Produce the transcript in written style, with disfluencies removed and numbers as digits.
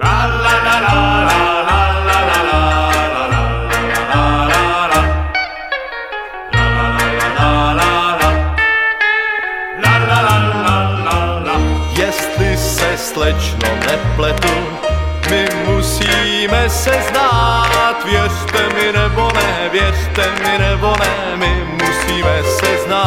Jestli se, slečno, nepletu, my musíme se znát. Věřte mi nebo ne, věřte mi nebo ne, my musíme se znát.